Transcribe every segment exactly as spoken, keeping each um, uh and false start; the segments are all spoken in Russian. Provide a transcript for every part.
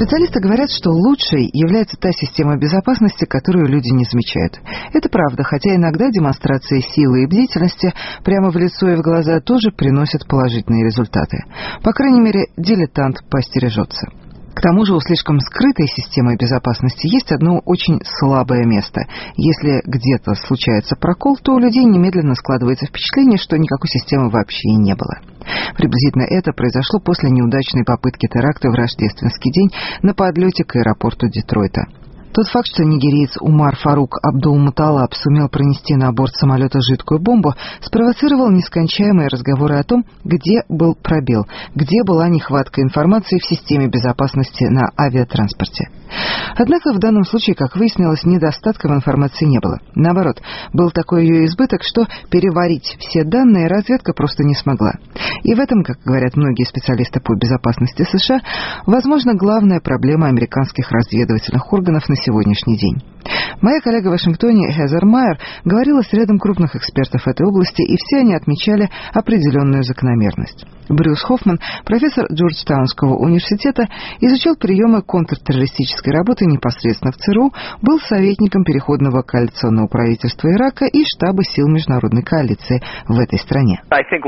Специалисты говорят, что лучшей является та система безопасности, которую люди не замечают. Это правда, хотя иногда демонстрация силы и бдительности прямо в лицо и в глаза тоже приносят положительные результаты. По крайней мере, дилетант поостережется. К тому же у слишком скрытой системы безопасности есть одно очень слабое место. Если где-то случается прокол, то у людей немедленно складывается впечатление, что никакой системы вообще и не было. Приблизительно это произошло после неудачной попытки теракта в рождественский день на подлете к аэропорту Детройта. Тот факт, что нигериец Умар Фарук Абдул-Муталаб сумел пронести на борт самолета жидкую бомбу, спровоцировал нескончаемые разговоры о том, где был пробел, где была нехватка информации в системе безопасности на авиатранспорте. Однако в данном случае, как выяснилось, недостатков информации не было. Наоборот, был такой ее избыток, что переварить все данные разведка просто не смогла. И в этом, как говорят многие специалисты по безопасности США, возможно, главная проблема американских разведывательных органов на сегодняшний день. Моя коллега в Вашингтоне Хезер Майер говорила с рядом крупных экспертов этой области, и все они отмечали определенную закономерность. Брюс Хоффман, профессор Джорджтаунского университета, изучал приемы контртеррористической работы непосредственно в ЦРУ, был советником Переходного коалиционного правительства Ирака и штаба сил международной коалиции в этой стране.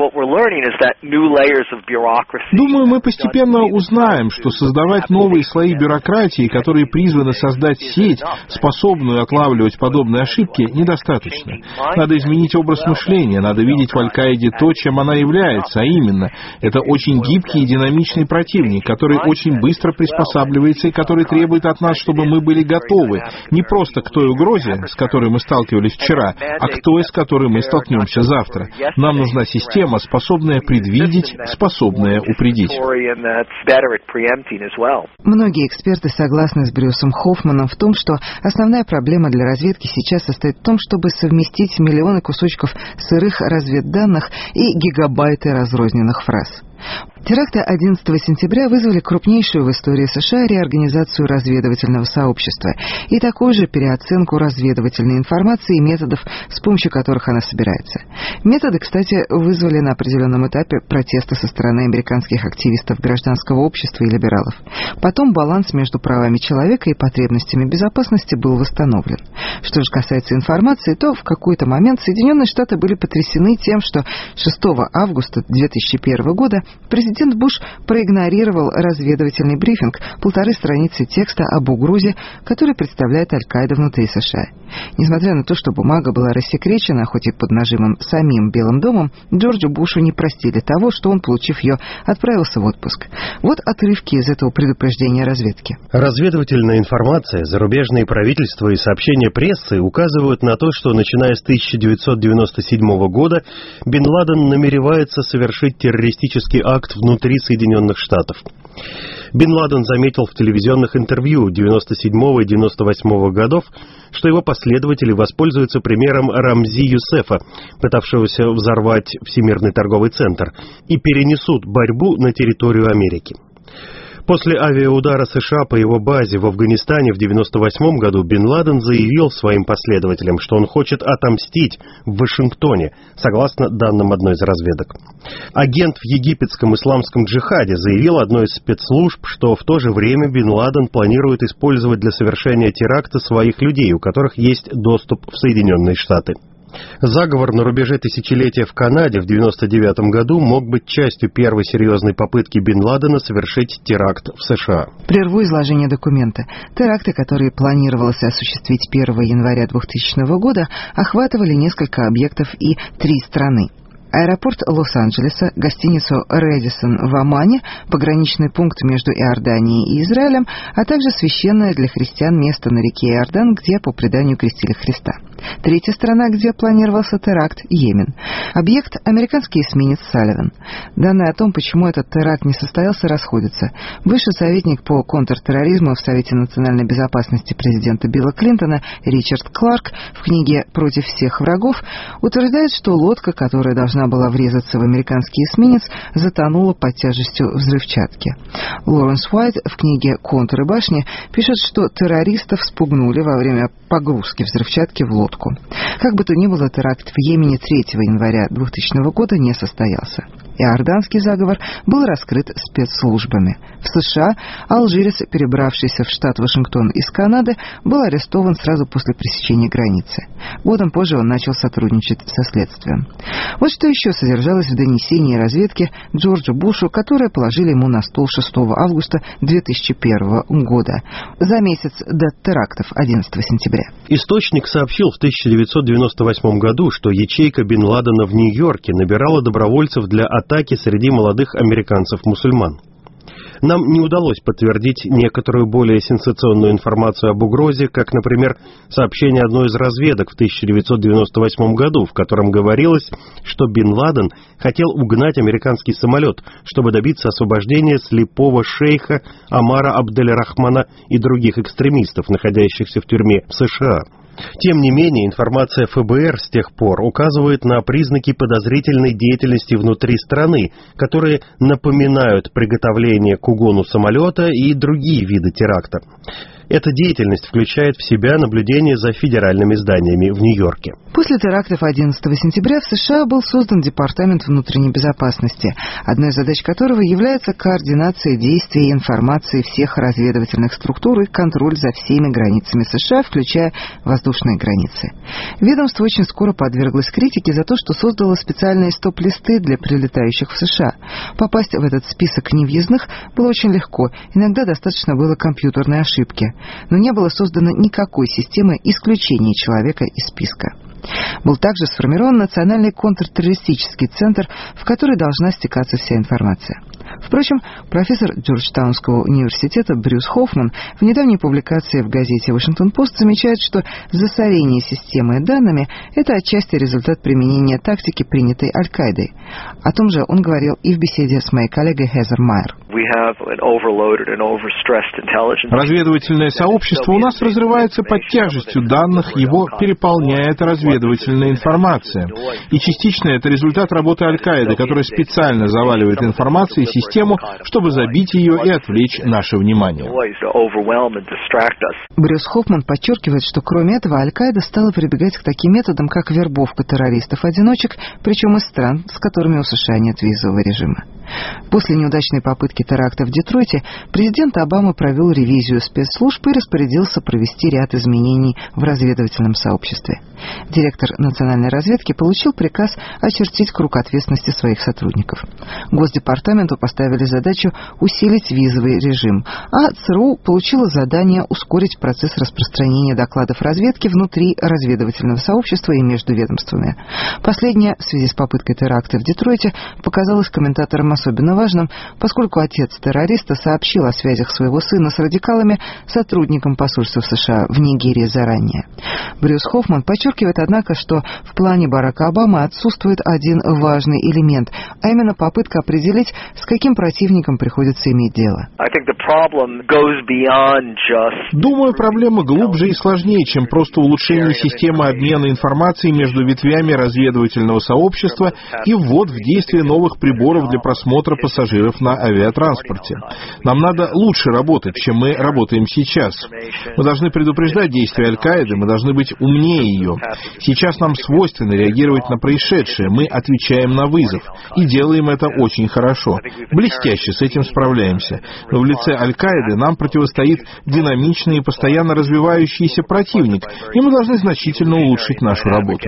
Думаю, мы постепенно узнаем, что создавать новые слои бюрократии, которые призваны создать сеть, способную отлавливать подобные ошибки, недостаточно. Надо изменить образ мышления, надо видеть в Аль-Каиде то, чем она является, а именно, это очень гибкий и динамичный противник, который очень быстро приспосабливается и который требует от нас, чтобы мы были готовы не просто к той угрозе, с которой мы сталкивались вчера, а к той, с которой мы столкнемся завтра. Нам нужна система, способная предвидеть, способная упредить. Многие эксперты согласны с Брюсом Хоффманом в том, что основная проблема для разведки сейчас состоит в том, чтобы совместить миллионы кусочков сырых разведданных и гигабайты разрозненных фраз. Теракты одиннадцатого сентября вызвали крупнейшую в истории США реорганизацию разведывательного сообщества и такую же переоценку разведывательной информации и методов, с помощью которых она собирается. Методы, кстати, вызвали на определенном этапе протесты со стороны американских активистов гражданского общества и либералов. Потом баланс между правами человека и потребностями безопасности был восстановлен. Что же касается информации, то в какой-то момент Соединенные Штаты были потрясены тем, что шестого августа две тысячи первого года президент Буш проигнорировал разведывательный брифинг, полторы страницы текста об угрозе, который представляет Аль-Каида внутри США. Несмотря на то, что бумага была рассекречена, хоть и под нажимом самим Белым домом, Джорджу Бушу не простили того, что он, получив ее, отправился в отпуск. Вот отрывки из этого предупреждения разведки. Разведывательная информация, зарубежные правительства и сообщения прессы указывают на то, что начиная с тысяча девятьсот девяносто седьмого года Бин Ладен намеревается совершить террористический акт внутри Соединенных Штатов. Бин Ладен заметил в телевизионных интервью девяносто седьмого и девяносто восьмого годов, что его последователи воспользуются примером Рамзи Юсефа, пытавшегося взорвать Всемирный торговый центр, и перенесут борьбу на территорию Америки. После авиаудара США по его базе в Афганистане в девяносто восьмом году Бин Ладен заявил своим последователям, что он хочет отомстить в Вашингтоне, согласно данным одной из разведок. Агент в египетском исламском джихаде заявил одной из спецслужб, что в то же время Бин Ладен планирует использовать для совершения теракта своих людей, у которых есть доступ в Соединенные Штаты. Заговор на рубеже тысячелетия в Канаде в девяносто девятом году мог быть частью первой серьезной попытки Бин Ладена совершить теракт в США. Прерву изложение документа. Теракты, которые планировалось осуществить первого января двухтысячного года, охватывали несколько объектов и три страны. Аэропорт Лос-Анджелеса, гостиницу «Рэдисон» в Омане, пограничный пункт между Иорданией и Израилем, а также священное для христиан место на реке Иордан, где, по преданию, крестили Христа. Третья страна, где планировался теракт – Йемен. Объект – американский эсминец «Салливан». Данные о том, почему этот теракт не состоялся, расходятся. Бывший советник по контртерроризму в Совете национальной безопасности президента Билла Клинтона Ричард Кларк в книге «Против всех врагов» утверждает, что лодка, которая должна была врезаться в американский эсминец, затонула под тяжестью взрывчатки. Лоренс Уайт в книге «Контуры башни» пишет, что террористов спугнули во время погрузки взрывчатки в лодку. Как бы то ни было, теракт в Йемене третьего января двухтысячного года не состоялся. Иорданский заговор был раскрыт спецслужбами. В США алжирец, перебравшийся в штат Вашингтон из Канады, был арестован сразу после пересечения границы. Годом позже он начал сотрудничать со следствием. Вот что еще содержалось в донесении разведки Джорджу Бушу, которое положили ему на стол шестого августа две тысячи первого года, за месяц до терактов одиннадцатого сентября. Источник сообщил в тысяча девятьсот девяносто восьмом году, что ячейка Бин Ладена в Нью-Йорке набирала добровольцев для атаки среди молодых американцев-мусульман. Нам не удалось подтвердить некоторую более сенсационную информацию об угрозе, как, например, сообщение одной из разведок в тысяча девятьсот девяносто восьмом году, в котором говорилось, что Бин Ладен хотел угнать американский самолет, чтобы добиться освобождения слепого шейха Омара Абдель-Рахмана и других экстремистов, находящихся в тюрьме в США. Тем не менее, информация эф бэ эр с тех пор указывает на признаки подозрительной деятельности внутри страны, которые напоминают приготовление к угону самолета и другие виды теракта. Эта деятельность включает в себя наблюдение за федеральными зданиями в Нью-Йорке. После терактов одиннадцатого сентября в США был создан Департамент внутренней безопасности, одной из задач которого является координация действий и информации всех разведывательных структур и контроль за всеми границами США, включая воздушные границы. Ведомство очень скоро подверглось критике за то, что создало специальные стоп-листы для прилетающих в США. Попасть в этот список невъездных было очень легко, иногда достаточно было компьютерной ошибки. Но не было создано никакой системы исключения человека из списка. Был также сформирован Национальный контртеррористический центр, в который должна стекаться вся информация. Впрочем, профессор Джорджтаунского университета Брюс Хоффман в недавней публикации в газете «Вашингтон-Пост» замечает, что засорение системы данными – это отчасти результат применения тактики, принятой Аль-Каидой. О том же он говорил и в беседе с моей коллегой Хезер Майер. Разведывательное сообщество у нас разрывается под тяжестью данных, его переполняет разведывательная информация. И частично это результат работы Аль-Каиды, которая специально заваливает информацией систему, чтобы забить ее и отвлечь наше внимание. Брюс Хоффман подчеркивает, что кроме этого Аль-Каида стала прибегать к таким методам, как вербовка террористов-одиночек, причем из стран, с которыми у США нет визового режима. После неудачной попытки теракта в Детройте президент Обама провел ревизию спецслужб и распорядился провести ряд изменений в разведывательном сообществе. Директор национальной разведки получил приказ очертить круг ответственности своих сотрудников. Госдепартаменту поставили задачу усилить визовый режим, а ЦРУ получило задание ускорить процесс распространения докладов разведки внутри разведывательного сообщества и между ведомствами. Последнее, в связи с попыткой теракта в Детройте, показалось комментаторам особенно важным, поскольку отец террориста сообщил о связях своего сына с радикалами сотрудникам посольства США в Нигерии заранее. Брюс Хоффман подчеркивает, однако, что в плане Барака Обамы отсутствует один важный элемент, а именно попытка определить, с каким противником приходится иметь дело. Думаю, проблема глубже и сложнее, чем просто улучшение системы обмена информацией между ветвями разведывательного сообщества и ввод в действие новых приборов для просмотра пассажиров на авиатранспорте. Нам надо лучше работать, чем мы работаем сейчас. Мы должны предупреждать действия Аль-Каиды, мы должны быть умнее ее. Сейчас нам свойственно реагировать на происшедшее, мы отвечаем на вызов. И делаем это очень хорошо. Блестяще с этим справляемся. Но в лице Аль-Каиды нам противостоит динамичный и постоянно развивающийся противник, и мы должны значительно улучшить нашу работу.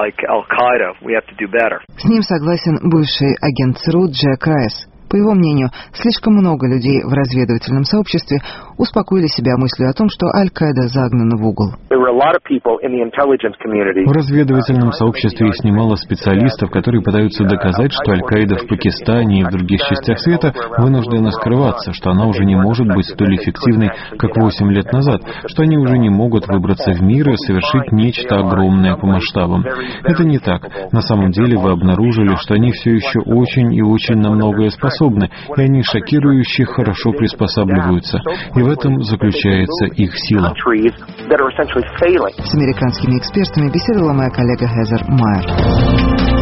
С ним согласен бывший агент ЦРУ Джек Райс. По его мнению, слишком много людей в разведывательном сообществе успокоили себя мыслью о том, что Аль-Каида загнана в угол. В разведывательном сообществе есть немало специалистов, которые пытаются доказать, что Аль-Каида в Пакистане и в других частях света вынуждена скрываться, что она уже не может быть столь эффективной, как восемь лет назад, что они уже не могут выбраться в мир и совершить нечто огромное по масштабам. Это не так. На самом деле вы обнаружили, что они все еще очень и очень на многое способны. И они шокирующе хорошо приспосабливаются. И в этом заключается их сила. С американскими экспертами беседовала моя коллега Хезер Майер.